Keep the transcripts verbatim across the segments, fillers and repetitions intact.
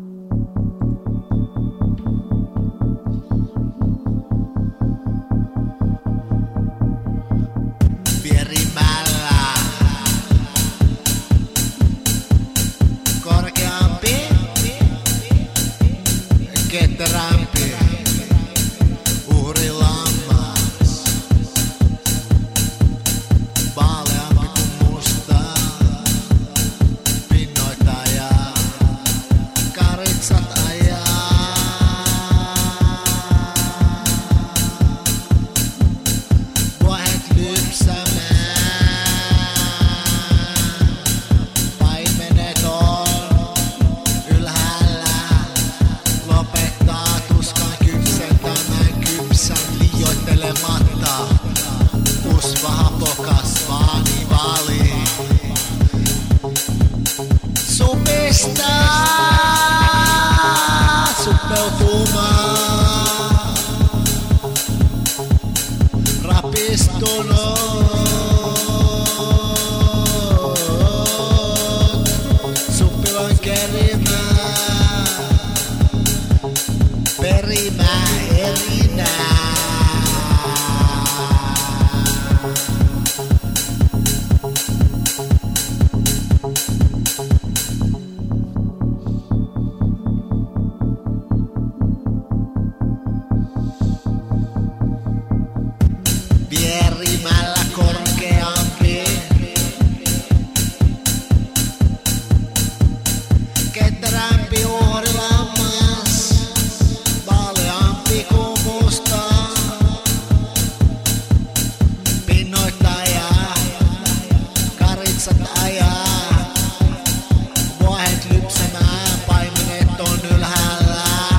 Vierimällä korkeampi, ketterämpi, uhri lammas, vaaleampi kuin musta, pinnoittaja, karitsat ajaa. Vuohet lypsämään, paimenet on ylhäällä, lopettaa tuskan kypsentämään kypsän liioittelematta. Usvahapo kasvaa nivali, supistaa suppeutumaan. Rapistunut, suppiloin kerimää, perimää erinää. Vierimällä korkeampi, ketterämpi uhri lammas, vaaleampi kuin musta, pinnoittaja, karitsat ajaa, vuohet lypsämään, paimenet on ylhäällä.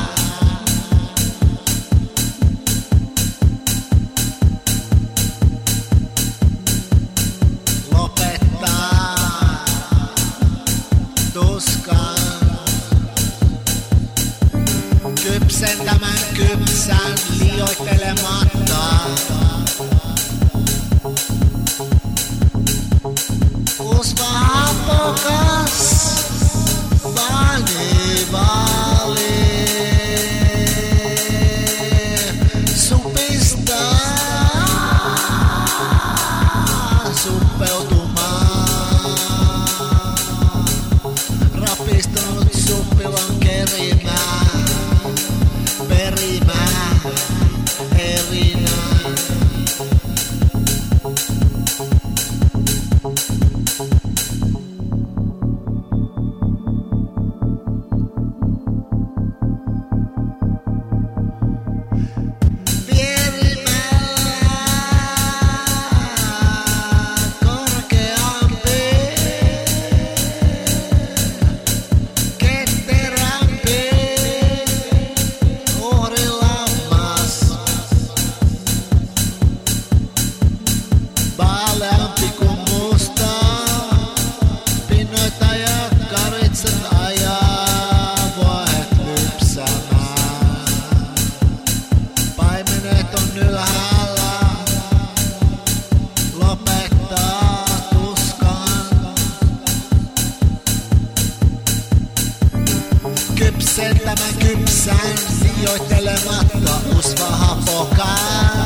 Lopettaa tuskan kypsentämään kypsän liioittelematta. Usvahapokas vanivali, supistaa suppeutumaan. Rapistunut suppilon kerimää, perimää erinää. Vaaleampi kuin musta, pinnoittaja, karitsat ajaa, vuohet lypsämään, paimenet on ylhäällä, lopettaa tuskan kypsentämään kypsän liioittelematta. Usvahapokas